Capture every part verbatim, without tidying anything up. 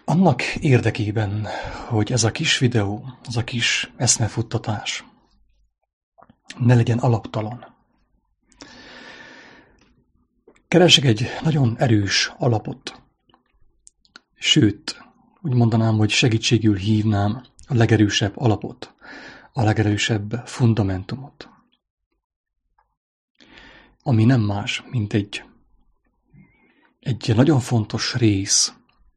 Annak érdekében, hogy ez a kis videó, az a kis eszmefuttatás ne legyen alaptalan, keresek egy nagyon erős alapot. Sőt, úgy mondanám, hogy segítségül hívnám a legerősebb alapot, a legerősebb fundamentumot, ami nem más, mint egy, egy nagyon fontos rész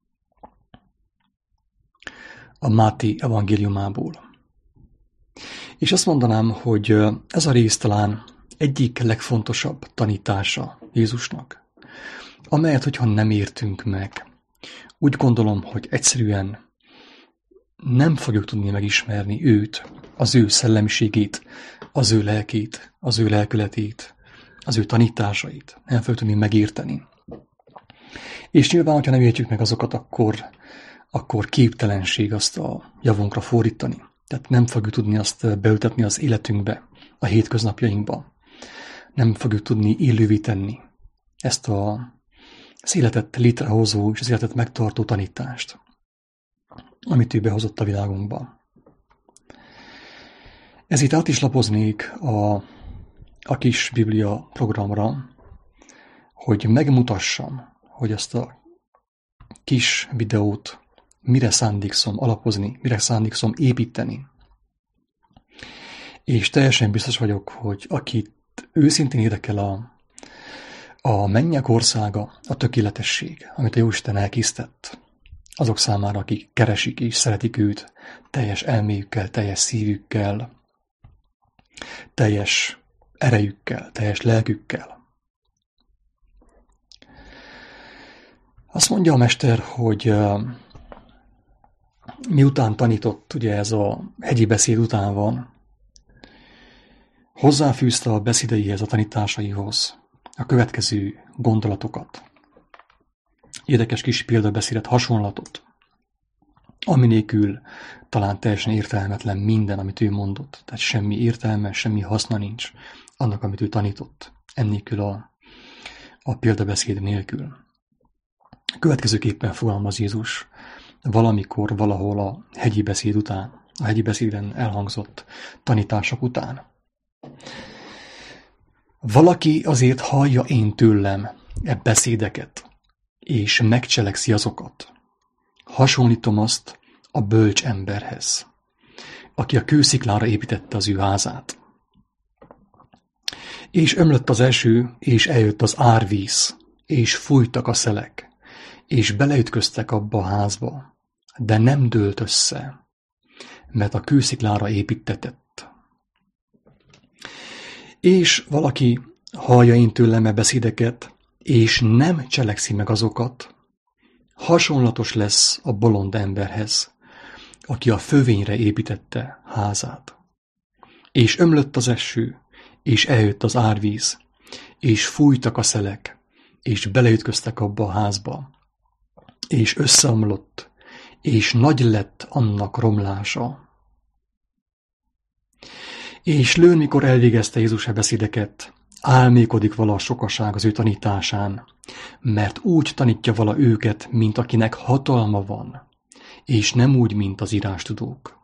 a Máté evangéliumából. És azt mondanám, hogy ez a rész talán egyik legfontosabb tanítása Jézusnak, amelyet, hogyha nem értünk meg, úgy gondolom, hogy egyszerűen nem fogjuk tudni megismerni őt, az ő szellemiségét, az ő lelkét, az ő lelkületét, az ő tanításait. Nem fogjuk tudni megérteni. És nyilván, hogyha nem értjük meg azokat, akkor, akkor képtelenség azt a javunkra fordítani. Tehát nem fogjuk tudni azt beültetni az életünkbe, a hétköznapjainkba. Nem fogjuk tudni élővé tenni ezt a, az életet létrehozó és az életet megtartó tanítást, amit ő behozott a világunkba. Ezért át is lapoznék a, a kis Biblia programra, hogy megmutassam, hogy ezt a kis videót mire szándékszom alapozni, mire szándékszom építeni. És teljesen biztos vagyok, hogy akit őszintén érdekel a, a mennyek országa, a tökéletesség, amit a Jóisten elkészített, azok számára, akik keresik és szeretik őt teljes elméjükkel, teljes szívükkel, teljes erejükkel, teljes lelkükkel. Azt mondja a mester, hogy uh, miután tanított, ugye ez a hegyi beszéd után van, hozzáfűzte a beszédeihez, a tanításaihoz a következő gondolatokat. Érdekes kis példabeszédet, hasonlatot, ami nélkül talán teljesen értelmetlen minden, amit ő mondott. Tehát semmi értelme, semmi haszna nincs annak, amit ő tanított, ennélkül a, a példabeszéd nélkül. Következőképpen fogalmaz Jézus valamikor, valahol a hegyi beszéd után, a hegyi beszéden elhangzott tanítások után. Valaki azért hallja én tőlem e beszédeket, és megcselekszi azokat. Hasonlítom azt a bölcs emberhez, aki a kősziklára építette az ő házát. És ömlött az eső, és eljött az árvíz, és fújtak a szelek, és beleütköztek abba a házba, de nem dőlt össze, mert a kősziklára építetett. És valaki hallja én tőlem e beszédeket, és nem cselekszi meg azokat, hasonlatos lesz a bolond emberhez, aki a fövényre építette házát. És ömlött az eső, és eljött az árvíz, és fújtak a szelek, és beleütköztek abba a házba, és összeomlott, és nagy lett annak romlása. És lőn, mikor elvégezte Jézus e beszédeket, álmékodik vala a sokaság az ő tanításán, mert úgy tanítja vala őket, mint akinek hatalma van, és nem úgy, mint az írástudók.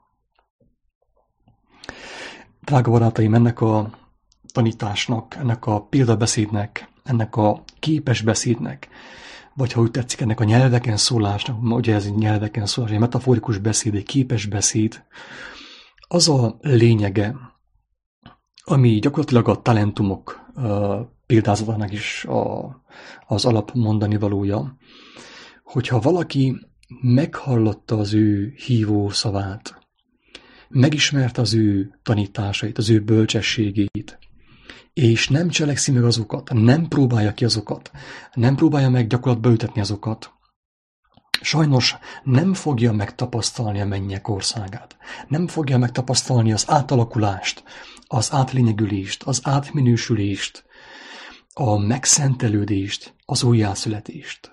Drága barátaim, ennek a tanításnak, ennek a példabeszédnek, ennek a képes beszédnek, vagy ha úgy tetszik, ennek a nyelveken szólásnak, ugye ez egy nyelveken szólás, egy metaforikus beszéd, egy képes beszéd, az a lényege, ami gyakorlatilag a talentumok uh, példázatának is a, az alap mondani valója, hogyha valaki meghallotta az ő hívó szavát, megismerte az ő tanításait, az ő bölcsességét, és nem cselekszi meg azokat, nem próbálja ki azokat, nem próbálja meg gyakorlatba ültetni azokat, sajnos nem fogja megtapasztalni a mennyek országát. Nem fogja megtapasztalni az átalakulást, az átlényegülést, az átminősülést, a megszentelődést, az újjászületést.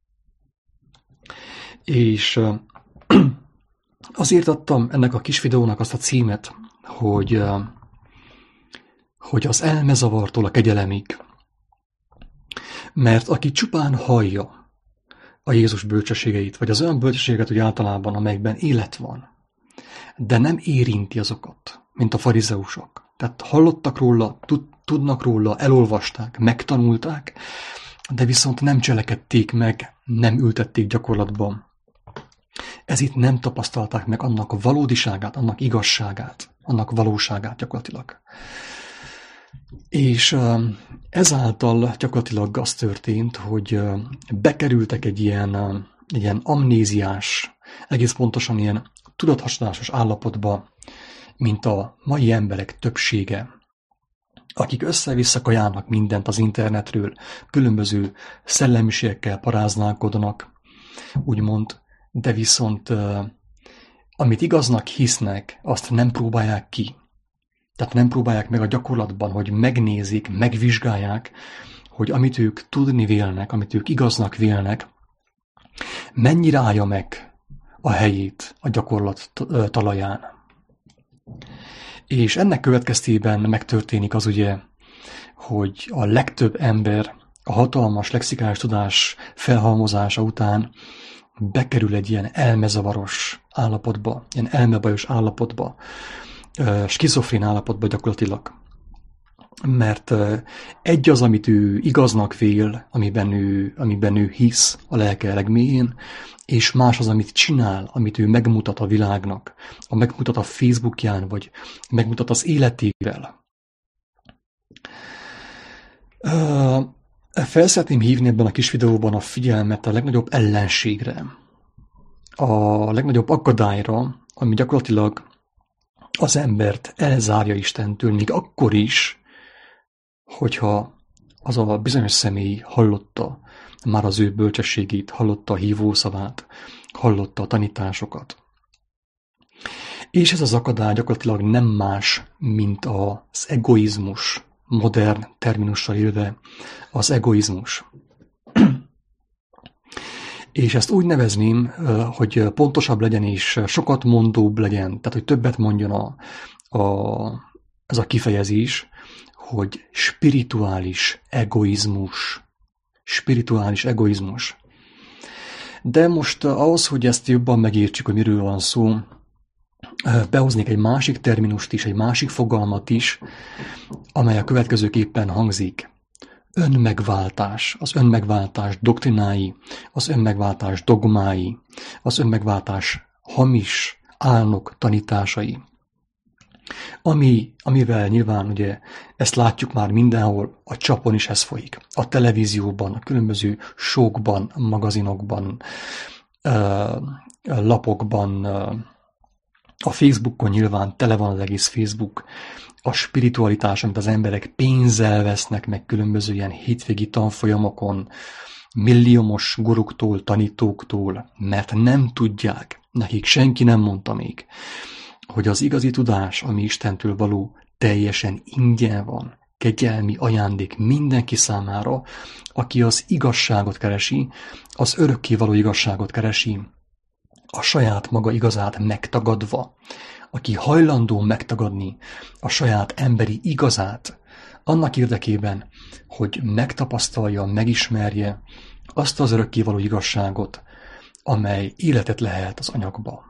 És azért adtam ennek a kis videónak azt a címet, hogy, hogy az elmezavartól a kegyelemig. Mert aki csupán hallja a Jézus bölcsességeit, vagy az olyan bölcsességet, hogy általában, amelyekben élet van, de nem érinti azokat, mint a farizeusok. Tehát hallottak róla, tudnak róla, elolvasták, megtanulták, de viszont nem cselekedték meg, nem ültették gyakorlatban. Ez itt nem tapasztalták meg annak a valódiságát, annak igazságát, annak valóságát gyakorlatilag. És ezáltal gyakorlatilag az történt, hogy bekerültek egy ilyen, egy ilyen amnéziás, egész pontosan ilyen tudathasadásos állapotba, mint a mai emberek többsége, akik össze-vissza kajálnak mindent az internetről, különböző szellemiségekkel paráználkodnak, úgymond, de viszont amit igaznak hisznek, azt nem próbálják ki. Tehát nem próbálják meg a gyakorlatban, hogy megnézik, megvizsgálják, hogy amit ők tudni vélnek, amit ők igaznak vélnek, mennyire állja meg a helyét a gyakorlat talaján. És ennek következtében megtörténik az ugye, hogy a legtöbb ember a hatalmas lexikális tudás felhalmozása után bekerül egy ilyen elmezavaros állapotba, ilyen elmebajos állapotba, skizofrén állapotba gyakorlatilag. Mert egy az, amit ő igaznak vél, amiben ő, amiben ő hisz a lelke legmélyén, és más az, amit csinál, amit ő megmutat a világnak, a megmutat a Facebookján, vagy megmutat az életével. Fel szeretném hívni ebben a kis videóban a figyelmet a legnagyobb ellenségre, a legnagyobb akadályra, ami gyakorlatilag az embert elzárja Istentől, még akkor is, hogyha az a bizonyos személy hallotta már az ő bölcsességét, hallotta a hívószavát, hallotta a tanításokat. És ez az akadály gyakorlatilag nem más, mint az egoizmus, modern terminussal élve az egoizmus. És ezt úgy nevezném, hogy pontosabb legyen és sokat mondóbb legyen, tehát hogy többet mondjon a, a, ez a kifejezés, hogy spirituális egoizmus. Spirituális egoizmus. De most ahhoz, hogy ezt jobban megértsük, hogy miről van szó, behoznék egy másik terminust is, egy másik fogalmat is, amely a következőképpen hangzik. Önmegváltás, az önmegváltás doktrinái, az önmegváltás dogmái, az önmegváltás hamis álnok tanításai. Ami, amivel nyilván ugye ezt látjuk már mindenhol, a csapon is ez folyik. A televízióban, a különböző showkban, magazinokban, lapokban, a Facebookon nyilván tele van az egész Facebook, a spiritualitás, amit az emberek pénzzel vesznek meg különböző ilyen hétvégi tanfolyamokon, milliómos guruktól, tanítóktól, mert nem tudják, nekik senki nem mondta még, hogy az igazi tudás, ami Istentől való, teljesen ingyen van, kegyelmi ajándék mindenki számára, aki az igazságot keresi, az örökkévaló igazságot keresi, a saját maga igazát megtagadva, aki hajlandó megtagadni a saját emberi igazát, annak érdekében, hogy megtapasztalja, megismerje azt az örökkévaló igazságot, amely életet lehet az anyagba.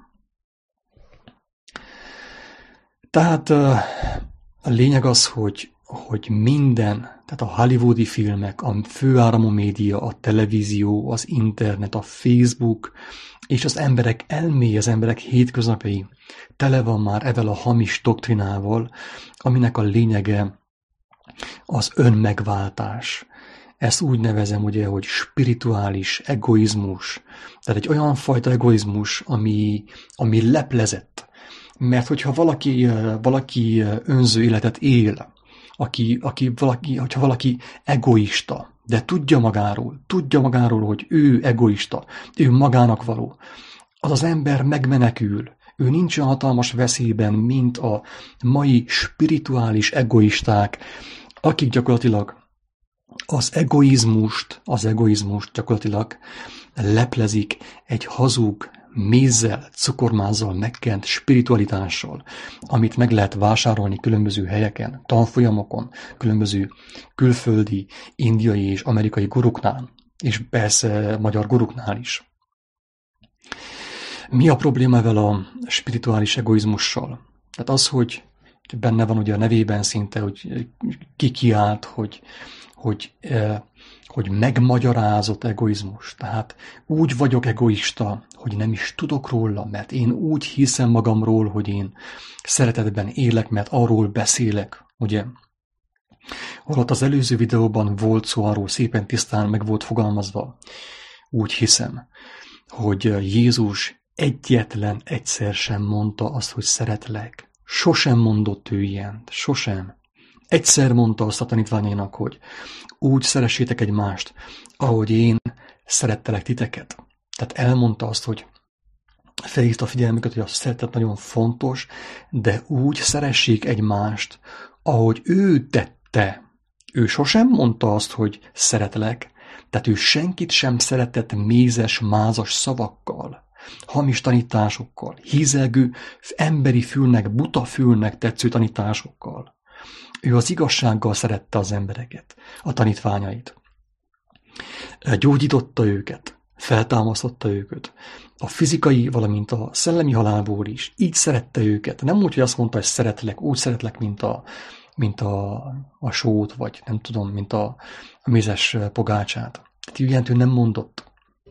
Tehát a lényeg az, hogy, hogy minden, tehát a hollywoodi filmek, a főáramú média, a televízió, az internet, a Facebook, és az emberek elméje, az emberek hétköznapjai tele van már evel a hamis doktrinával, aminek a lényege az önmegváltás. Ezt úgy nevezem ugye, hogy spirituális egoizmus. Tehát egy olyan fajta egoizmus, ami, ami leplezett. Mert hogyha valaki, valaki önző életet él, aki, aki valaki, hogyha valaki egoista, de tudja magáról, tudja magáról, hogy ő egoista, ő magának való, az az ember megmenekül. Ő nincs olyan hatalmas veszélyben, mint a mai spirituális egoisták, akik gyakorlatilag az egoizmust, az egoizmust gyakorlatilag leplezik egy hazug, mézzel, cukormázzal megkent spiritualitással, amit meg lehet vásárolni különböző helyeken, tanfolyamokon, különböző külföldi, indiai és amerikai guruknál. és persze magyar guruknál is. Mi a probléma ezzel a spirituális egoizmussal? Tehát az, hogy benne van ugye a nevében szinte, hogy kikiált, hogy, hogy, hogy megmagyarázott egoizmus. Tehát úgy vagyok egoista, hogy nem is tudok róla, mert én úgy hiszem magamról, hogy én szeretetben élek, mert arról beszélek, ugye? Holott az előző videóban volt szó arról, szépen tisztán meg volt fogalmazva, úgy hiszem, hogy Jézus egyetlen egyszer sem mondta azt, hogy szeretlek. Sosem mondott ő ilyent, sosem. Egyszer mondta azt a tanítványainak, hogy úgy szeressétek egymást, ahogy én szerettelek titeket. Tehát elmondta azt, hogy felhívta a figyelmüket, hogy a szeretet nagyon fontos, de úgy szeressék egymást, ahogy ő tette. Ő sosem mondta azt, hogy szeretlek, tehát ő senkit sem szeretett mézes, mázas szavakkal, hamis tanításokkal, hízelgő, emberi fülnek, buta fülnek tetsző tanításokkal. Ő az igazsággal szerette az embereket, a tanítványait. Gyógyította őket, feltámasztotta őket. A fizikai, valamint a szellemi halálból is. Így szerette őket. Nem úgy, hogy azt mondta, hogy szeretlek, úgy szeretlek, mint a, mint a, a sót, vagy nem tudom, mint a, a mézes pogácsát. Tehát ilyent ő nem mondott.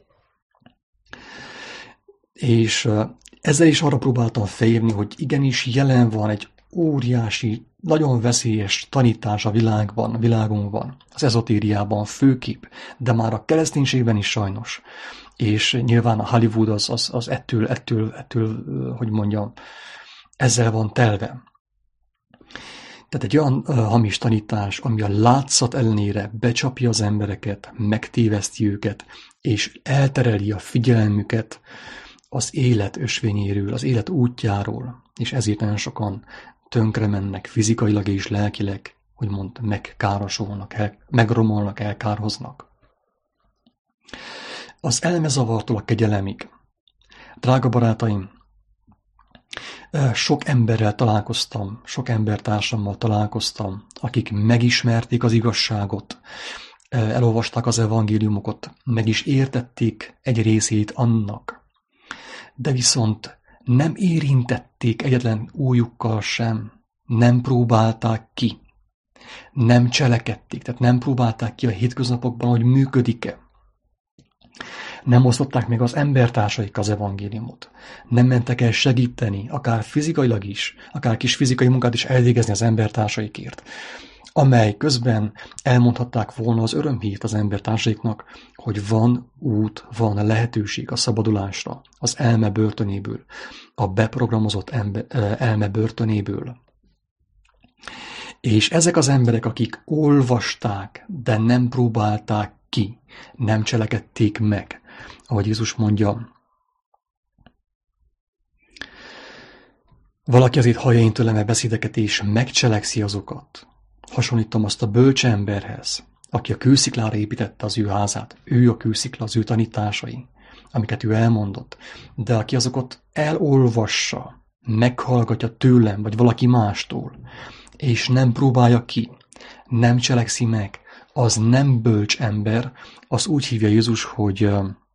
És ezzel is arra próbáltam felhívni, hogy igenis jelen van egy óriási, nagyon veszélyes tanítás a világban, a világunkban, az ezotériában főképp, de már a kereszténységben is sajnos. És nyilván a Hollywood az, az, az ettől, ettől, ettől, hogy mondjam, ezzel van telve. Tehát egy olyan uh, hamis tanítás, ami a látszat ellenére becsapja az embereket, megtéveszti őket, és eltereli a figyelmüket az élet ösvényéről, az élet útjáról, és ezért nagyon sokan tönkre mennek fizikailag és lelkileg, úgymond megkárosulnak, el, megromolnak, elkárhoznak. Az elmezavartól a kegyelemig. Drága barátaim, sok emberrel találkoztam, sok embertársammal találkoztam, akik megismerték az igazságot, elolvasták az evangéliumokat, meg is értették egy részét annak, de viszont nem érintették egyetlen újukkal sem, nem próbálták ki, nem cselekedték, tehát nem próbálták ki a hétköznapokban, hogy működik-e. Nem osztották meg az embertársaik az evangéliumot. Nem mentek el segíteni, akár fizikailag is, akár kis fizikai munkát is elvégezni az embertársaikért, amely közben elmondhatták volna az örömhírt az embertársaiknak, hogy van út, van lehetőség a szabadulásra, az elme börtönéből, a beprogramozott ember, elme börtönéből. És ezek az emberek, akik olvasták, de nem próbálták ki, nem cselekedték meg, ahogy Jézus mondja, valaki azért hallja én tőlem a beszédeket és megcselekszi azokat. Hasonlítom azt a bölcs emberhez, aki a kősziklára építette az ő házát. Ő a kőszikla, az ő tanításai, amiket ő elmondott. De aki azokat elolvassa, meghallgatja tőlem, vagy valaki mástól, és nem próbálja ki, nem cselekszi meg, az nem bölcs ember, az úgy hívja Jézus, hogy,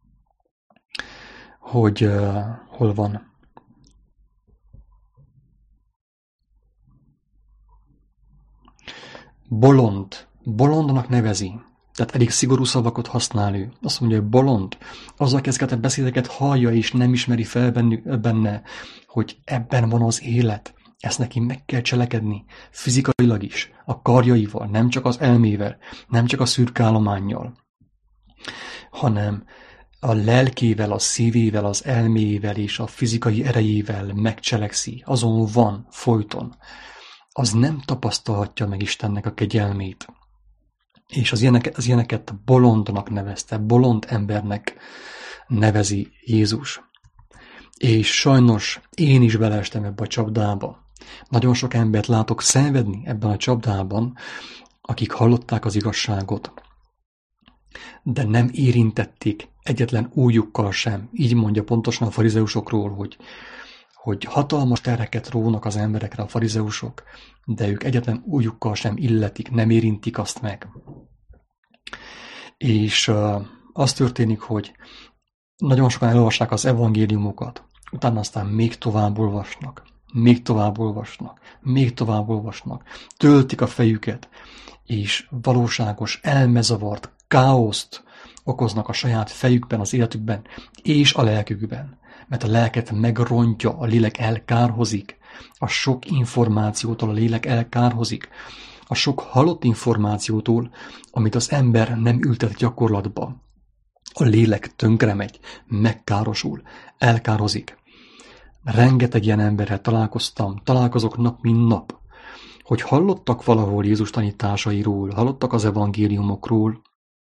hogy hol van. Bolond. Bolondnak nevezi. Tehát elég szigorú szavakat használ ő. Azt mondja, hogy bolond. Az, aki ezeket a beszédeket hallja, és nem ismeri fel benne, hogy ebben van az élet. Ezt neki meg kell cselekedni, fizikailag is, a karjaival, nem csak az elmével, nem csak a szürkálománnyal, hanem a lelkével, a szívével, az elmével és a fizikai erejével megcselekszi, azon van folyton. Az nem tapasztalhatja meg Istennek a kegyelmét. És az ilyeneket, az ilyeneket bolondnak nevezte, bolond embernek nevezi Jézus. És sajnos én is beleestem ebbe a csapdába. Nagyon sok embert látok szenvedni ebben a csapdában, akik hallották az igazságot, de nem érintették egyetlen ujjukkal sem. Így mondja pontosan a farizeusokról, hogy, hogy hatalmas terheket rónak az emberekre a farizeusok, de ők egyetlen ujjukkal sem illetik, nem érintik azt meg. És uh, az történik, hogy nagyon sokan elolvassák az evangéliumokat, utána aztán még tovább olvasnak, még tovább olvasnak, még tovább olvasnak, töltik a fejüket, és valóságos elmezavart, káoszt okoznak a saját fejükben, az életükben, és a lelkükben. Mert a lelket megrontja, a lélek elkárhozik, a sok információtól a lélek elkárhozik, a sok halott információtól, amit az ember nem ültet gyakorlatba. A lélek tönkremegy, megkárosul, elkározik. Rengeteg ilyen emberrel találkoztam, találkozok nap, mint nap, hogy hallottak valahol Jézus tanításairól, hallottak az evangéliumokról,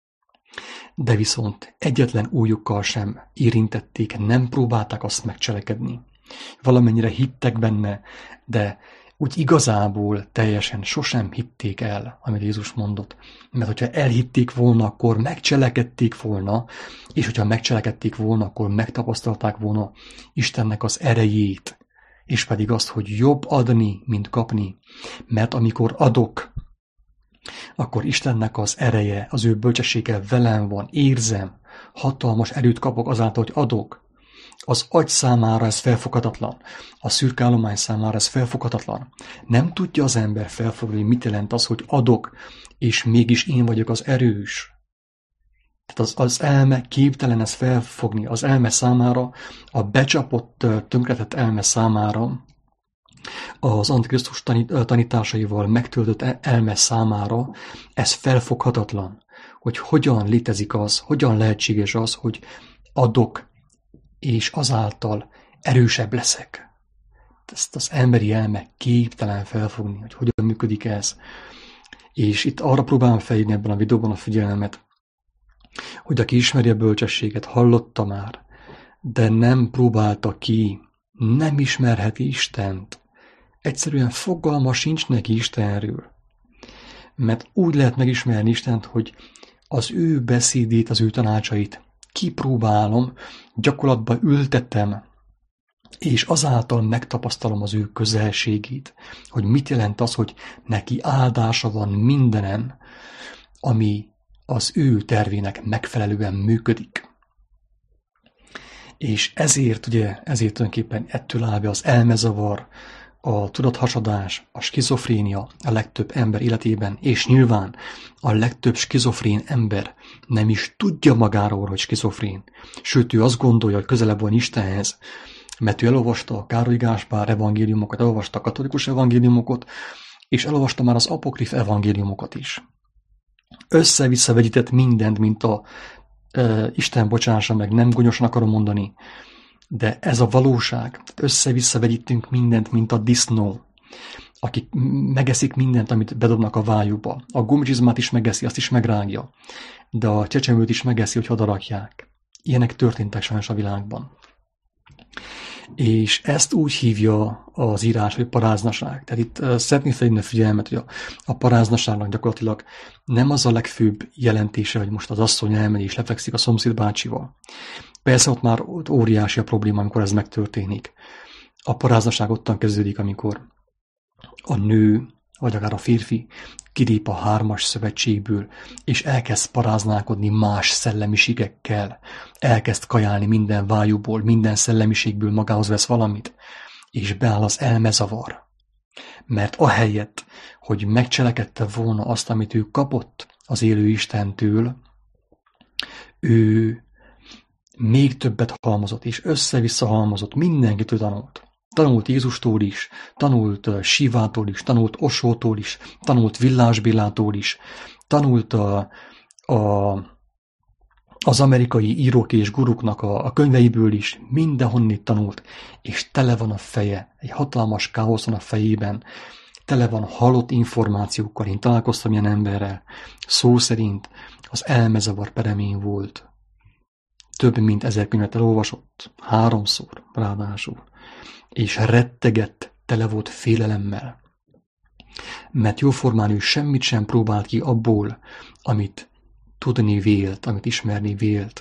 de viszont egyetlen újukkal sem érintették, nem próbálták azt megcselekedni. Valamennyire hittek benne, de úgy igazából teljesen sosem hitték el, amit Jézus mondott. Mert hogyha elhitték volna, akkor megcselekedték volna, és hogyha megcselekedték volna, akkor megtapasztalták volna Istennek az erejét, és pedig azt, hogy jobb adni, mint kapni. Mert amikor adok, akkor Istennek az ereje, az ő bölcsessége velem van, érzem, hatalmas erőt kapok azáltal, hogy adok. Az agy számára ez felfoghatatlan, a szürke állomány számára ez felfoghatatlan. Nem tudja az ember felfogni, mit jelent az, hogy adok, és mégis én vagyok az erős. Tehát az, az elme képtelen ezt felfogni, az elme számára, a becsapott, tönkretett elme számára, az Antikrisztus tanításaival megtöltött elme számára ez felfoghatatlan, hogy hogyan létezik az, hogyan lehetséges az, hogy adok, és azáltal erősebb leszek. Ezt az emberi elme képtelen felfogni, hogy hogyan működik ez. És itt arra próbálom felhívni ebben a videóban a figyelmet, hogy aki ismeri a bölcsességet, hallotta már, de nem próbálta ki, nem ismerheti Istent. Egyszerűen fogalma sincs neki Istenről. Mert úgy lehet megismerni Istent, hogy az ő beszédét, az ő tanácsait kipróbálom, gyakorlatba ültetem, és azáltal megtapasztalom az ő közelségét, hogy mit jelent az, hogy neki áldása van mindenen, ami az ő tervének megfelelően működik. És ezért, ugye, ezért tulajdonképpen ettől áll be az elmezavar, a tudathasadás, a skizofrénia a legtöbb ember életében, és nyilván a legtöbb skizofrén ember nem is tudja magáról, hogy skizofrén. Sőt, ő azt gondolja, hogy közelebb van Istenhez, mert ő elolvasta a Károly Gáspár evangéliumokat, elolvasta a katolikus evangéliumokat, és elolvasta már az apokrif evangéliumokat is. Össze-vissza vegyített mindent, mint a e, Isten bocsássa meg, nem gonyosan akarom mondani, de ez a valóság. Össze-vissza vegyítünk mindent, mint a disznó, akik megeszik mindent, amit bedobnak a vájukba. A gumcsizmát is megeszi, azt is megrágja, de a csecsemőt is megeszi, hogy odarakják. Ilyenek történtek sajnos a világban. És ezt úgy hívja az írás, hogy paráznaság. Tehát itt uh, szeretném felhívni a figyelmet, hogy a, a paráznaságnak gyakorlatilag nem az a legfőbb jelentése, hogy most az asszony elmegy és lefekszik a szomszéd bácsival. Persze ott már ott óriási a probléma, amikor ez megtörténik. A paráznaság ottan kezdődik, amikor a nő, vagy akár a férfi kilép a hármas szövetségből, és elkezd paráználkodni más szellemiségekkel, elkezd kajálni minden vájúból, minden szellemiségből magához vesz valamit, és beáll az elmezavar. Mert ahelyett, hogy megcselekedte volna azt, amit ő kapott az élő Istentől, ő még többet halmozott, és össze-vissza halmozott, mindenkitől tanult. Tanult Jézustól is, tanult Sivától is, tanult Osótól is, tanult Villás Bélától is, tanult a, a, az amerikai írók és guruknak a, a könyveiből is, mindenhonnit tanult, és tele van a feje, egy hatalmas káosz van a fejében, tele van halott információkkal. Én találkoztam ilyen emberrel, szó szerint az elmezavar peremén volt. Több mint ezer könyvet elolvasott, háromszor ráadásul, és rettegett, tele volt félelemmel. Mert jóformán ő semmit sem próbált ki abból, amit tudni vélt, amit ismerni vélt.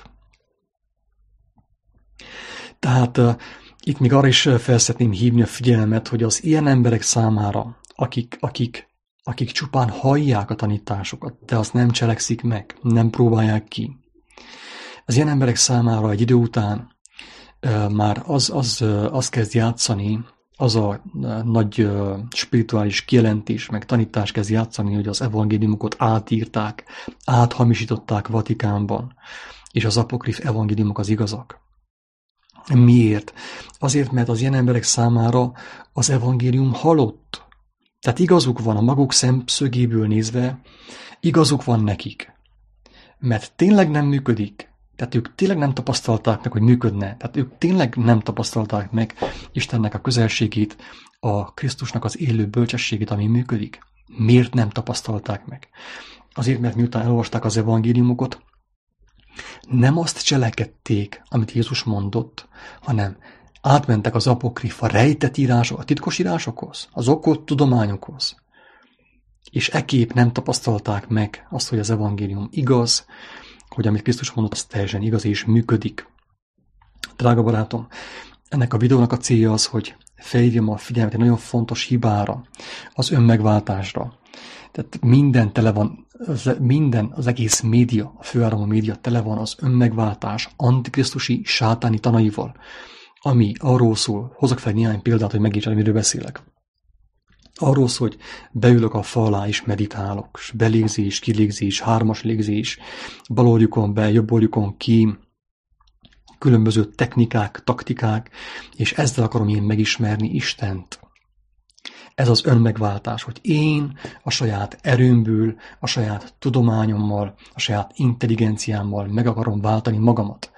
Tehát uh, itt még arra is fel szeretném hívni a figyelmet, hogy az ilyen emberek számára, akik, akik, akik csupán hallják a tanításokat, de azt nem cselekszik meg, nem próbálják ki, Az ilyen emberek számára egy idő után már az, az, az kezd játszani, az a nagy spirituális kijelentés, meg tanítás kezd játszani, hogy az evangéliumokat átírták, áthamisították Vatikánban, és az apokrif evangéliumok az igazak. Miért? Azért, mert az ilyen emberek számára az evangélium halott. Tehát igazuk van a maguk szemszögéből nézve, igazuk van nekik. Mert tényleg nem működik. Tehát ők tényleg nem tapasztalták meg, hogy működne. Tehát ők tényleg nem tapasztalták meg Istennek a közelségét, a Krisztusnak az élő bölcsességét, ami működik. Miért nem tapasztalták meg? Azért, mert miután elolvasták az evangéliumokat, nem azt cselekedték, amit Jézus mondott, hanem átmentek az apokrif, a rejtett írások, a titkos írásokhoz, az okkult tudományokhoz. És ekképp nem tapasztalták meg azt, hogy az evangélium igaz, hogy amit Krisztus mondott, az teljesen igaz és működik. Drága barátom, ennek a videónak a célja az, hogy felhívjam a figyelmet egy nagyon fontos hibára, az önmegváltásra. Tehát minden tele van, minden, az egész média, a főáramú média tele van az önmegváltás antikrisztusi sátáni tanaival, ami arról szól, hozok fel néhány példát, hogy megértsd, miről beszélek. Arról szól, hogy beülök a fa alá és meditálok, és belégzés, kilégzés, hármas légzés, bal orjukon be, jobb orjukon ki, különböző technikák, taktikák, és ezzel akarom én megismerni Istent. Ez az önmegváltás, hogy én a saját erőmből, a saját tudományommal, a saját intelligenciámmal meg akarom váltani magamat.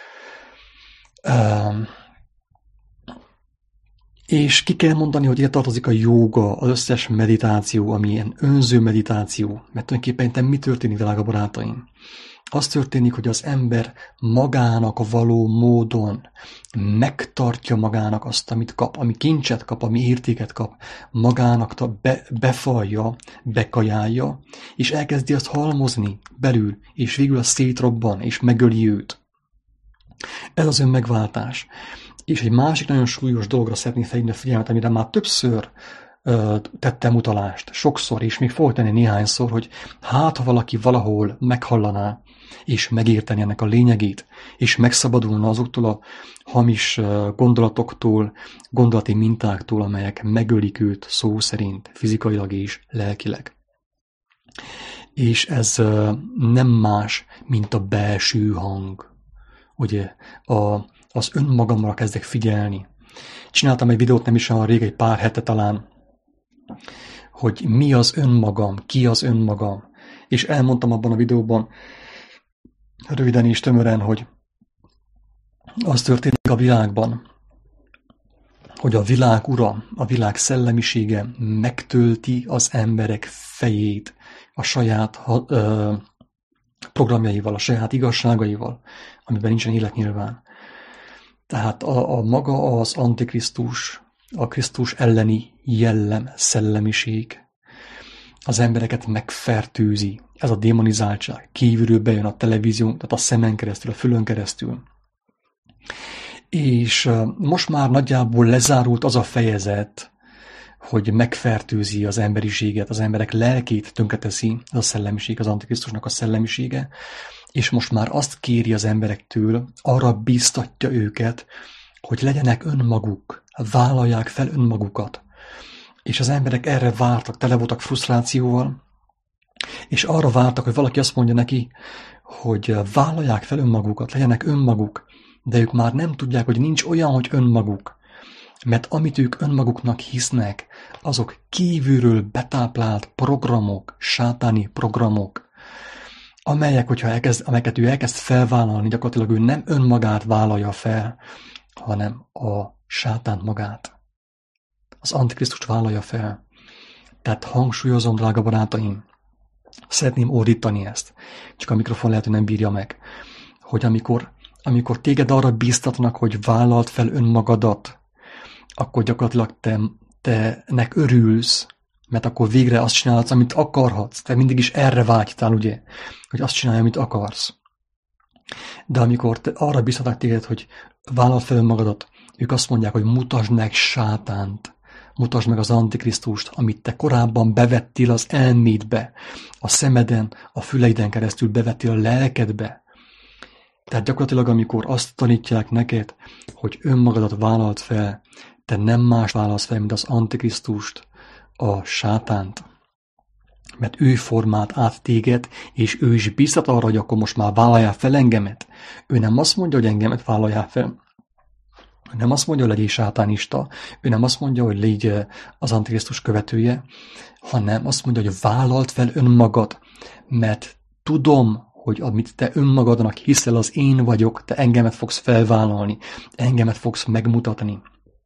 Um, És ki kell mondani, hogy ide tartozik a jóga, az összes meditáció, ami ilyen önző meditáció. Mert tulajdonképpen mi történik, drága barátaim? Az történik, hogy az ember magának való módon megtartja magának azt, amit kap, ami kincset kap, ami értéket kap, magának be, befalja, bekajálja, és elkezdi azt halmozni belül, és végül a szétrobban, és megöli őt. Ez az önmegváltás. És egy másik nagyon súlyos dologra szeretnék felhívni a figyelmet, amire már többször ö, tettem utalást, sokszor, és még fogok tenni néhányszor, hogy hát, ha valaki valahol meghallaná, és megérteni ennek a lényegét, és megszabadulna azoktól a hamis gondolatoktól, gondolati mintáktól, amelyek megölik őt szó szerint, fizikailag és lelkileg. És ez ö, nem más, mint a belső hang. Ugye, a az önmagamra kezdek figyelni. Csináltam egy videót nem is olyan rég, egy pár hete talán, hogy mi az önmagam, ki az önmagam. És elmondtam abban a videóban, röviden és tömören, hogy az történik a világban, hogy a világ ura, a világ szellemisége megtölti az emberek fejét a saját ö, programjaival, a saját igazságaival, amiben nincsen élet nyilván. Tehát a, a maga az antikrisztus, a Krisztus elleni jellem, szellemiség az embereket megfertőzi. Ez a démonizáltság. Kívülről bejön a televízión, tehát a szemen keresztül, a fülön keresztül. És most már nagyjából lezárult az a fejezet, hogy megfertőzi az emberiséget, az emberek lelkét tönkreteszi, az a szellemiség, az antikrisztusnak a szellemisége, és most már azt kéri az emberektől, arra bíztatja őket, hogy legyenek önmaguk, vállalják fel önmagukat. És az emberek erre vártak, tele voltak frusztrációval, és arra vártak, hogy valaki azt mondja neki, hogy vállalják fel önmagukat, legyenek önmaguk, de ők már nem tudják, hogy nincs olyan, hogy önmaguk. Mert amit ők önmaguknak hisznek, azok kívülről betáplált programok, sátáni programok, amelyek, hogyha elkezd, amelyeket ő elkezd felvállalni, gyakorlatilag ő nem önmagát vállalja fel, hanem a sátánt magát. Az antikrisztust vállalja fel. Tehát hangsúlyozom, drága barátaim, szeretném ordítani ezt, csak a mikrofon lehet, hogy nem bírja meg, hogy amikor, amikor téged arra bíztatnak, hogy vállald fel önmagadat, akkor gyakorlatilag te, te nek örülsz, mert akkor végre azt csinálsz, amit akarhatsz. Te mindig is erre vágytál, ugye, hogy azt csinálj, amit akarsz. De amikor te arra bíztatnak téged, hogy vállald fel önmagadat, ők azt mondják, hogy mutasd meg sátánt, mutasd meg az antikrisztust, amit te korábban bevettél az elmédbe, a szemeden, a füleiden keresztül bevettél a lelkedbe. Tehát gyakorlatilag, amikor azt tanítják neked, hogy önmagadat vállalt fel, te nem más válasz fel, mint az Antikrisztust, a sátánt. Mert ő formált át téged, és ő is biztat arra, hogy akkor most már vállaljál fel engemet. Ő nem azt mondja, hogy engemet vállaljál fel. Ő nem azt mondja, hogy legyél sátánista. Ő nem azt mondja, hogy légy az Antikrisztus követője, hanem azt mondja, hogy vállalt fel önmagad. Mert tudom, hogy amit te önmagadnak hiszel, az én vagyok, te engemet fogsz felvállalni, engemet fogsz megmutatni.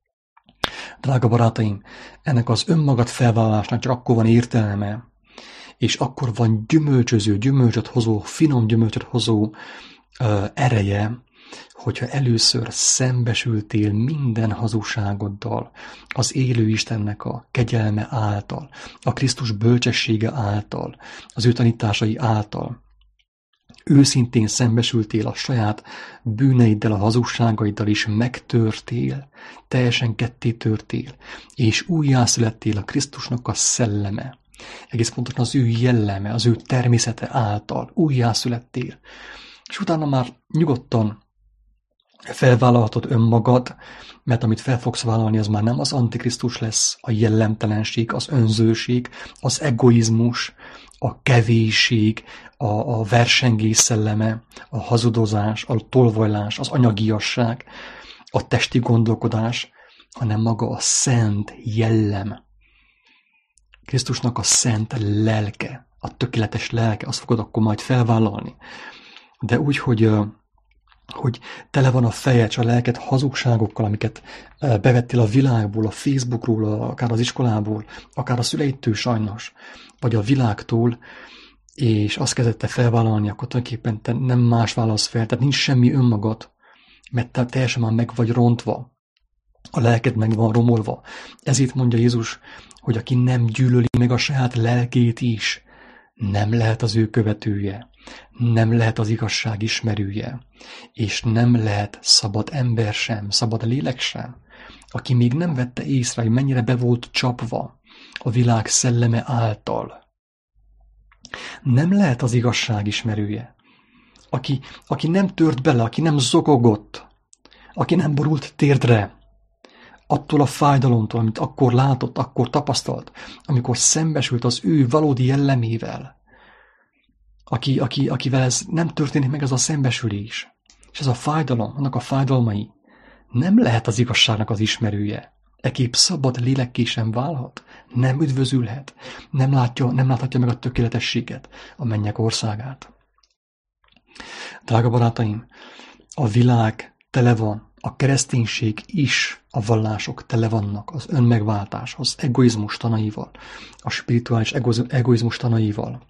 Drága barátaim, ennek az önmagad felvállalásnak csak akkor van értelme, és akkor van gyümölcsöző, gyümölcsöt hozó, finom gyümölcsöt hozó uh, ereje, hogyha először szembesültél minden hazugságoddal, az élő Istennek a kegyelme által, a Krisztus bölcsessége által, az ő tanításai által. Őszintén szembesültél a saját bűneiddel, a hazugságaiddal is, megtörtél, teljesen ketté törtél, és újjászülettél a Krisztusnak a szelleme. Egész pontosan az ő jelleme, az ő természete által újjászülettél. És utána már nyugodtan felvállalhatod önmagad, mert amit fel fogsz vállalni, az már nem az Antikrisztus lesz, a jellemtelenség, az önzőség, az egoizmus, a kevésség, a, a versengés szelleme, a hazudozás, a tolvajlás, az anyagiasság, a testi gondolkodás, hanem maga a szent jellem. Krisztusnak a szent lelke, a tökéletes lelke, azt fogod akkor majd felvállalni. De úgy, hogy, hogy tele van a fejed, a lelked hazugságokkal, amiket bevettél a világból, a Facebookról, akár az iskolából, akár a szüleitől sajnos, vagy a világtól, és azt kezdette felvállalni, akkor tulajdonképpen te nem más válasz fel, tehát nincs semmi önmagad, mert te teljesen már meg vagy rontva. A lelked meg van romolva. Ezért mondja Jézus, hogy aki nem gyűlöli meg a saját lelkét is, nem lehet az ő követője, nem lehet az igazság ismerője, és nem lehet szabad ember sem, szabad lélek sem, aki még nem vette észre, hogy mennyire be volt csapva a világ szelleme által. Nem lehet az igazság ismerője, aki, aki nem tört bele, aki nem zokogott, aki nem borult térdre, attól a fájdalomtól, amit akkor látott, akkor tapasztalt, amikor szembesült az ő valódi jellemével, aki, aki, akivel ez nem történik meg, ez a szembesülés. És ez a fájdalom, annak a fájdalmai nem lehet az igazságnak az ismerője. Ekép szabad lélekké sem válhat, nem üdvözülhet, nem, látja, nem láthatja meg a tökéletességet, a mennyek országát. Drága barátaim, a világ tele van, a kereszténység is, a vallások tele vannak az önmegváltás, az egoizmus tanaival, a spirituális egoizmus tanaival.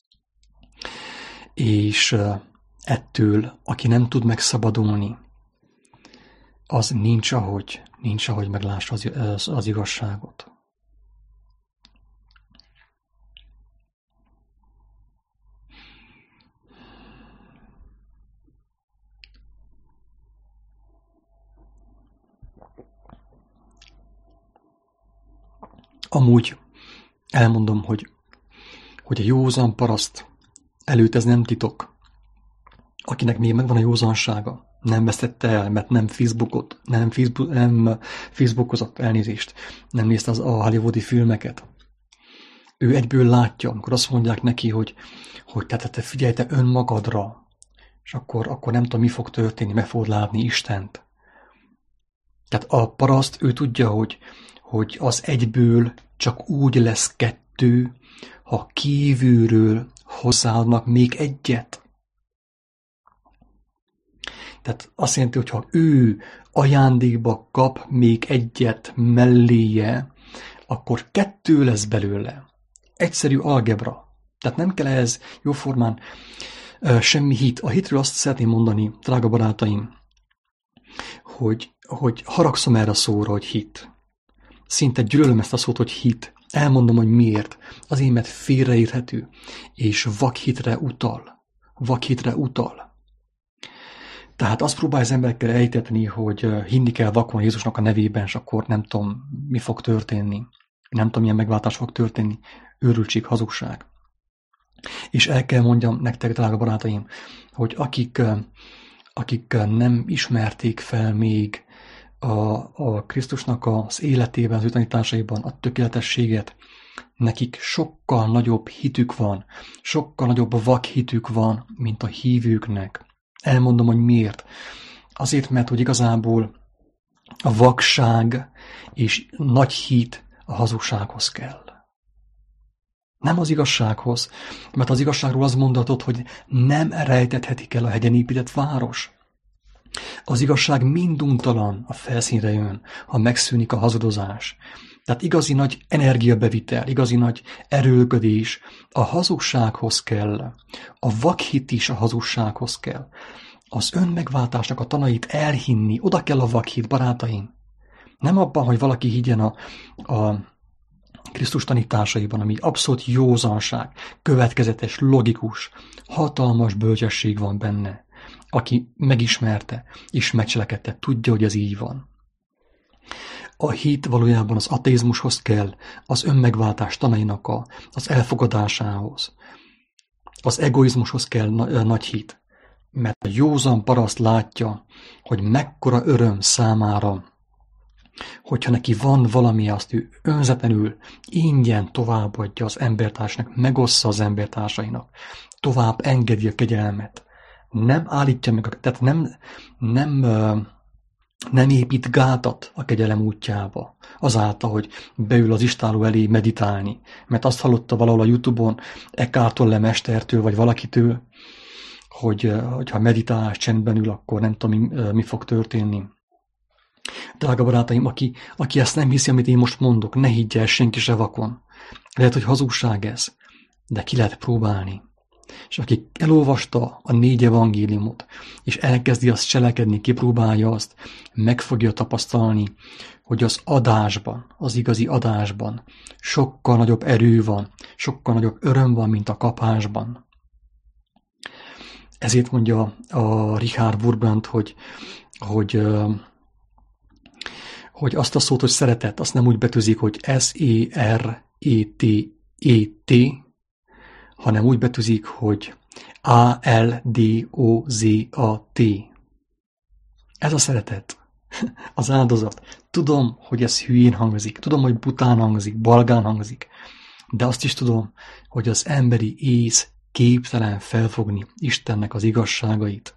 És ettől, aki nem tud megszabadulni, az nincs ahogy, nincs ahogy meglássa az, az, az igazságot. Amúgy elmondom, hogy, hogy a józan paraszt előtt ez nem titok. Akinek még megvan a józansága, nem vesztette el, mert nem Facebookot, nem, Facebook, nem Facebookozott, elnézést, nem nézte az a hollywoodi filmeket. Ő egyből látja, amikor azt mondják neki, hogy, hogy te, te figyelj te önmagadra, és akkor, akkor nem tudom, mi fog történni, meg fogod látni Istent. Tehát a paraszt, ő tudja, hogy, hogy az egyből csak úgy lesz kettő, ha kívülről hozzáadnak még egyet. Tehát azt jelenti, hogy ha ő ajándékba kap még egyet melléje, akkor kettő lesz belőle. Egyszerű algebra. Tehát nem kell ehhez jóformán uh, semmi hit. A hitről azt szeretném mondani, drága barátaim, hogy, hogy haragszom erre a szóra, hogy hit. Szinte gyűlölöm ezt a szót, hogy hit. Elmondom, hogy miért. Azért, mert félreérthető, és vakhitre utal. Vakhitre utal. Tehát azt próbálja az emberekkel elhitetni, hogy hinni kell vakon Jézusnak a nevében, és akkor nem tudom, mi fog történni. Nem tudom, milyen megváltás fog történni. Őrültség, hazugság. És el kell mondjam nektek, drága barátaim, hogy akik, akik nem ismerték fel még a, a Krisztusnak az életében, az ő tanításaiban a tökéletességet, nekik sokkal nagyobb hitük van, sokkal nagyobb vakhitük van, mint a hívőknek. Elmondom, hogy miért. Azért, mert hogy igazából a vakság és nagy hit a hazugsághoz kell. Nem az igazsághoz, mert az igazságról az mondatod, hogy nem rejtethetik el a hegyen épített város. Az igazság minduntalan a felszínre jön, ha megszűnik a hazudozás. Tehát igazi nagy energiabevitel, igazi nagy erőlködés a hazugsághoz kell. A vakhit is a hazugsághoz kell. Az önmegváltásnak a tanait elhinni, oda kell a vakhit, barátaim. Nem abban, hogy valaki higgyen a, a Krisztus tanításaiban, ami abszolút józanság, következetes, logikus, hatalmas bölcsesség van benne. Aki megismerte és megcselekedte, tudja, hogy ez így van. A hit valójában az ateizmushoz kell, az önmegváltás tanainak a, az elfogadásához. Az egoizmushoz kell nagy hit, mert a józan paraszt látja, hogy mekkora öröm számára, hogyha neki van valami, azt ő önzetlenül, ingyen továbbadja az embertársnak, megossza az embertársainak, tovább engedi a kegyelmet. Nem állítja meg, tehát nem, nem, nem épít gátat a kegyelem útjába, azáltal, hogy beül az istáló elé meditálni, mert azt hallotta valahol a YouTube-on Eckhart Tolle mestertől, vagy valakitől, hogy ha meditálás csendben ül, akkor nem tudom, mi, mi fog történni. Drága barátaim, aki, aki ezt nem hiszi, amit én most mondok, ne higgye el senki se vakon. Lehet, hogy hazugság ez, de ki lehet próbálni. És aki elolvasta a négy evangéliumot, és elkezdi azt cselekedni, kipróbálja azt, meg fogja tapasztalni, hogy az adásban, az igazi adásban sokkal nagyobb erő van, sokkal nagyobb öröm van, mint a kapásban. Ezért mondja a Richard Wurmbrand, hogy, hogy, hogy azt a szót, hogy szeretet, azt nem úgy betűzik, hogy S E R E T E T, hanem úgy betűzik, hogy A L D O Z A T. Ez a szeretet, az áldozat. Tudom, hogy ez hülyén hangzik, tudom, hogy bután hangzik, balgán hangzik, de azt is tudom, hogy az emberi ész képtelen felfogni Istennek az igazságait,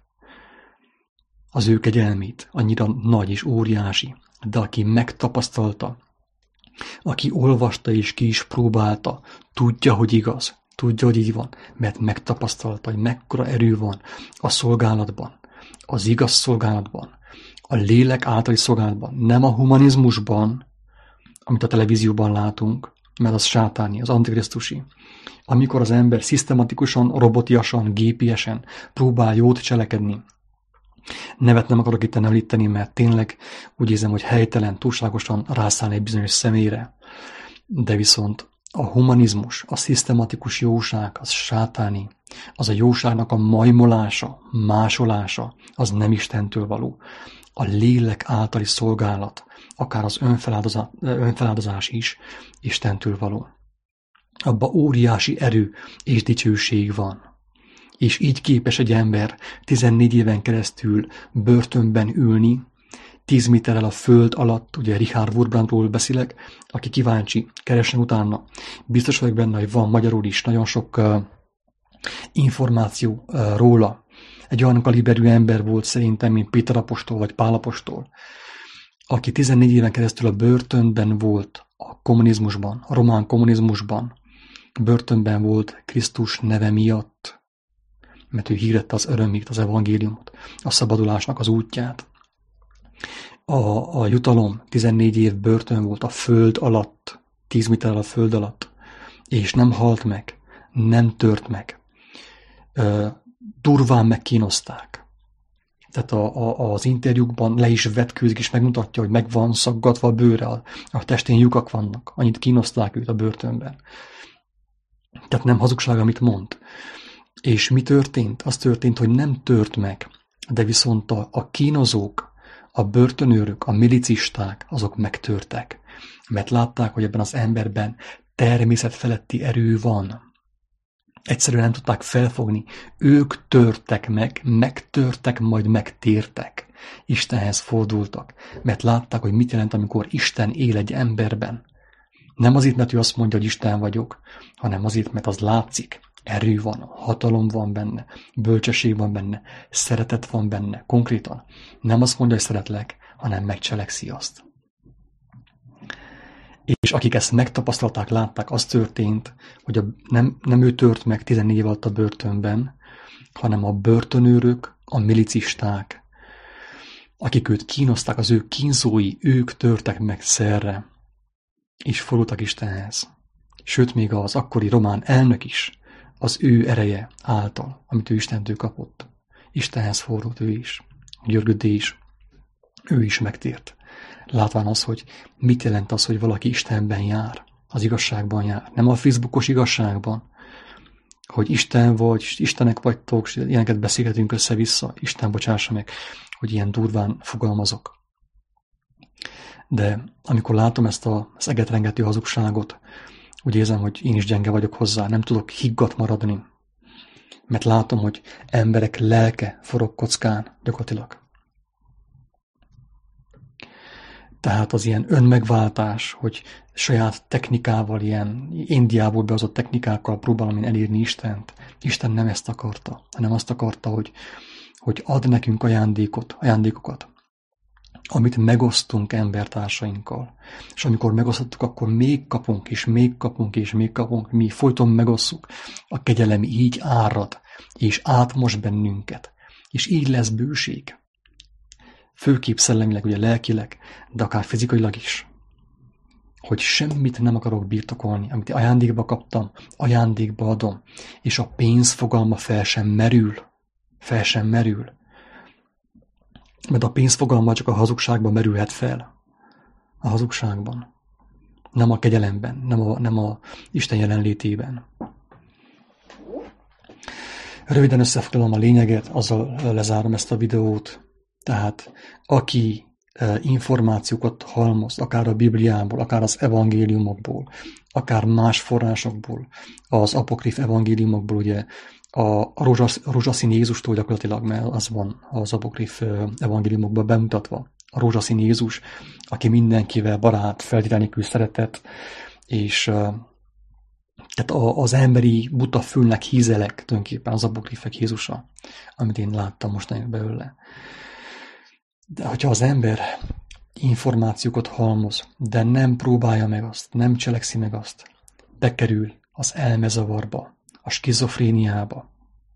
az ő kegyelmét, annyira nagy és óriási, de aki megtapasztalta, aki olvasta és ki is próbálta, tudja, hogy igaz, tudja, hogy így van, mert megtapasztalta, hogy mekkora erő van a szolgálatban, az igaz szolgálatban, a lélek általi szolgálatban, nem a humanizmusban, amit a televízióban látunk, mert az sátáni, az antikrisztusi. Amikor az ember szisztematikusan, robotiasan, gépiesen próbál jót cselekedni. Nevet nem akarok itt említeni, mert tényleg úgy érzem, hogy helytelen, túlságosan rászállni egy bizonyos személyre. De viszont a humanizmus, a szisztematikus jóság, az sátáni, az a jóságnak a majmolása, másolása, az nem Istentől való. A lélek általi szolgálat, akár az önfeláldozás, önfeláldozás is Istentől való. Abba óriási erő és dicsőség van. És így képes egy ember tizennégy éven keresztül börtönben ülni, tíz méterrel a föld alatt, ugye Richard Wurmbrandról beszélek, aki kíváncsi, keressen utána. Biztos vagyok benne, hogy van magyarul is nagyon sok uh, információ uh, róla. Egy olyan kaliberű ember volt szerintem, mint Péter apostol vagy Pál apostol, aki tizennégy éven keresztül a börtönben volt, a kommunizmusban, a román kommunizmusban, börtönben volt Krisztus neve miatt, mert ő hirdette az örömét, az evangéliumot, a szabadulásnak az útját. A, a jutalom tizennégy év börtön volt a föld alatt, tíz méterrel a föld alatt, és nem halt meg, nem tört meg. Durván megkínozták. Tehát a, a, az interjúkban le is vetkőzik, és megmutatja, hogy meg van szaggatva a bőre, a, a testén lyukak vannak. Annyit kínozták őt a börtönben. Tehát nem hazugság, amit mond. És mi történt? Az történt, hogy nem tört meg, de viszont a, a kínozók, a börtönőrök, a milicisták, azok megtörtek. Mert látták, hogy ebben az emberben természetfeletti erő van. Egyszerűen nem tudták felfogni. Ők törtek meg, megtörtek, majd megtértek. Istenhez fordultak, mert látták, hogy mit jelent, amikor Isten él egy emberben. Nem azért, mert ő azt mondja, hogy Isten vagyok, hanem azért, mert az látszik. Erő van, hatalom van benne, bölcsesség van benne, szeretet van benne, konkrétan. Nem azt mondja, hogy szeretlek, hanem megcselekszi azt. És akik ezt megtapasztalták, látták, az történt, hogy a, nem, nem ő tört meg tizennégy év alatt a börtönben, hanem a börtönőrök, a milicisták, akik őt kínozták, az ő kínzói, ők törtek meg szerre, és fordultak Istenhez. Sőt, még az akkori román elnök is, az ő ereje által, amit ő Istentől kapott. Istenhez fordult ő is, Györgödé is, ő is megtért. Látván az, hogy mit jelent az, hogy valaki Istenben jár, az igazságban jár. Nem a Facebookos igazságban, hogy Isten vagy, Istenek vagytok, és ilyeneket beszélgetünk össze-vissza, Isten bocsássa meg, hogy ilyen durván fogalmazok. De amikor látom ezt az egetrengető hazugságot, úgy érzem, hogy én is gyenge vagyok hozzá, nem tudok higgadt maradni, mert látom, hogy emberek lelke forog kockán gyakorlatilag. Tehát az ilyen önmegváltás, hogy saját technikával, ilyen Indiából behozott technikákkal próbálom én elérni Istent. Isten nem ezt akarta, hanem azt akarta, hogy, hogy ad nekünk ajándékot, ajándékokat, amit megosztunk embertársainkkal. És amikor megosztottuk, akkor még kapunk, és még kapunk, és még kapunk, mi folyton megosszuk. A kegyelem így árad, és átmos bennünket. És így lesz bőség. Főképp szellemileg, ugye lelkileg, de akár fizikailag is. Hogy semmit nem akarok birtokolni, amit ajándékba kaptam, ajándékba adom, és a pénz fogalma fel sem merül. Fel sem merül. Mert a pénz fogalma csak a hazugságban merülhet fel. A hazugságban. Nem a kegyelemben, nem a, nem a Isten jelenlétében. Röviden összefoglalom a lényeget, azzal lezárom ezt a videót. Tehát aki információkat halmoz, akár a Bibliából, akár az evangéliumokból, akár más forrásokból, az apokrif evangéliumokból, ugye a rózsasz, rózsaszín Jézustól gyakorlatilag, mert az van az apokrif evangéliumokban bemutatva. A rózsaszín Jézus, aki mindenkivel barát, feltétel nélkül szeretett, és tehát az emberi buta fülnek hízelek tulajdonképpen az apokrifek Jézusa, amit én láttam mostanáig belőle. De hogyha az ember információkat halmoz, de nem próbálja meg azt, nem cselekszi meg azt, bekerül az elmezavarba, a skizofréniába,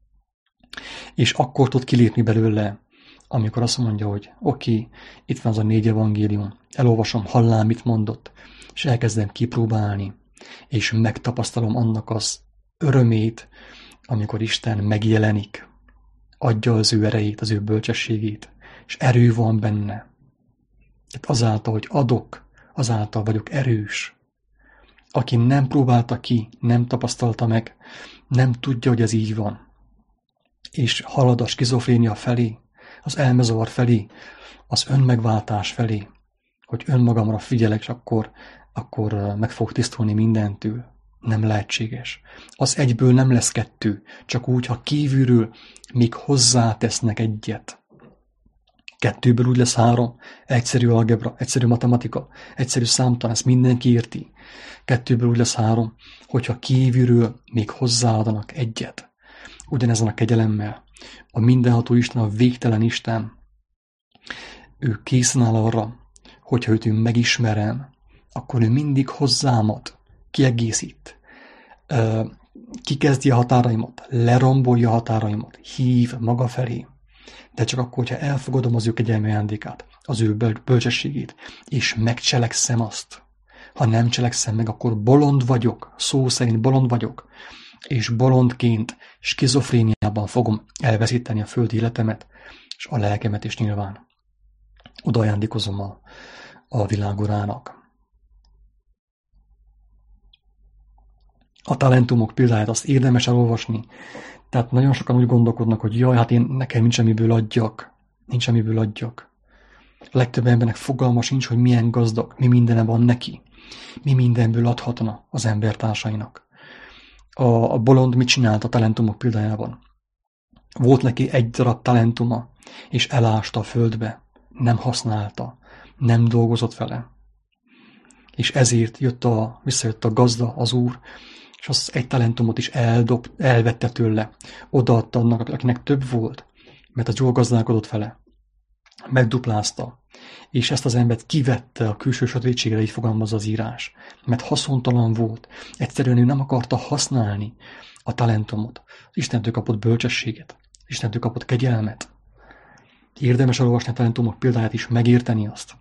és akkor tud kilépni belőle, amikor azt mondja, hogy oké, okay, itt van az a négy evangélium, elolvasom, hallám, mit mondott, és elkezdem kipróbálni, és megtapasztalom annak az örömét, amikor Isten megjelenik, adja az ő erejét, az ő bölcsességét, és erő van benne. Tehát azáltal, hogy adok, azáltal vagyok erős. Aki nem próbálta ki, nem tapasztalta meg, nem tudja, hogy ez így van. És halad a skizofrénia felé, az elmezavar felé, az önmegváltás felé, hogy önmagamra figyelek, és akkor, akkor meg fog tisztulni mindentől. Nem lehetséges. Az egyből nem lesz kettő, csak úgy, ha kívülről még hozzátesznek egyet. Kettőből úgy lesz három, egyszerű algebra, egyszerű matematika, egyszerű számtan, ezt mindenki érti. Kettőből úgy lesz három, hogyha kívülről még hozzáadanak egyet. Ugyanezen a kegyelemmel. A mindenható Isten, a végtelen Isten, ő készen áll arra, hogyha őt ő megismerem, akkor ő mindig hozzámad, kiegészít, kikezdi a határaimat, lerombolja a határaimat, hív maga felé. De csak akkor, hogyha elfogadom az ő kegyelmi ajándékát, az ő bölcsességét, és megcselekszem azt. Ha nem cselekszem meg, akkor bolond vagyok, szó szerint bolond vagyok, és bolondként, skizofréniában fogom elveszíteni a földi életemet, és a lelkemet is nyilván. Oda ajándékozom a, a világurának. A talentumok példáját azt érdemes elolvasni. Tehát nagyon sokan úgy gondolkodnak, hogy jaj, hát én nekem nincs amiből adjak. Nincs amiből adjak. A legtöbb embernek fogalma sincs, hogy milyen gazdag, mi mindene van neki. Mi mindenből adhatna az embertársainak. A, a bolond mit csinált a talentumok példájában? Volt neki egy darab talentuma, és elásta a földbe, nem használta, nem dolgozott vele. És ezért jött a, visszajött a gazda, az úr, és az egy talentumot is eldob, elvette tőle. Odaadta annak, akinek több volt, mert az jól gazdálkodott vele. Megduplázta. És ezt az embert kivette a külső sötétségre, így fogalmazza az írás. Mert haszontalan volt. Egyszerűen ő nem akarta használni a talentumot. Istentől kapott bölcsességet. Istentől kapott kegyelmet. Érdemes elolvasni a talentumok példáját is, megérteni azt,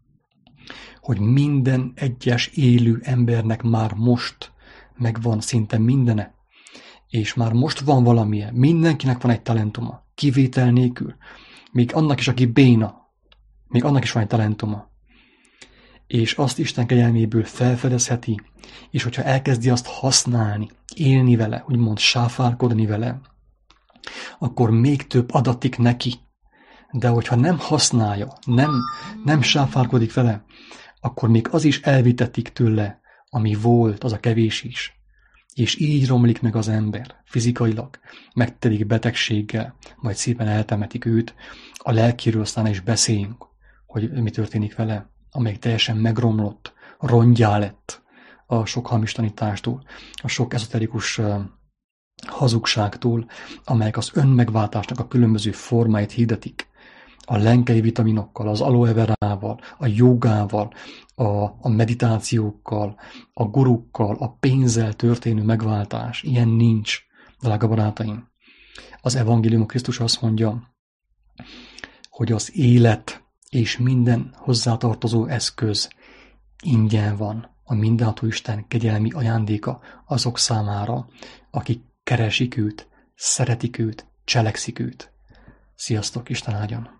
hogy minden egyes élő embernek már most megvan szinte mindene, és már most van valamilyen. Mindenkinek van egy talentuma, kivétel nélkül. Még annak is, aki béna, még annak is van egy talentuma. És azt Isten kegyelméből felfedezheti, és hogyha elkezdi azt használni, élni vele, úgymond sáfárkodni vele, akkor még több adatik neki. De hogyha nem használja, nem, nem sáfárkodik vele, akkor még az is elvitetik tőle, ami volt, az a kevés is. És így romlik meg az ember fizikailag, megtelik betegséggel, majd szépen eltemetik őt, a lelkiről aztán is beszéljünk, hogy mi történik vele, amelyik teljesen megromlott, rongyá lett a sok hamis tanítástól, a sok ezoterikus uh, hazugságtól, amelyek az önmegváltásnak a különböző formáit hirdetik, a lenkei vitaminokkal, az aloe verával, a jogával, a, a meditációkkal, a gurukkal, a pénzzel történő megváltás. Ilyen nincs, drága barátaim. Az evangélium Krisztus azt mondja, hogy az élet és minden hozzátartozó eszköz ingyen van, a mindenható Isten kegyelmi ajándéka azok számára, akik keresik őt, szeretik őt, cselekszik őt. Sziasztok, Isten áldjon!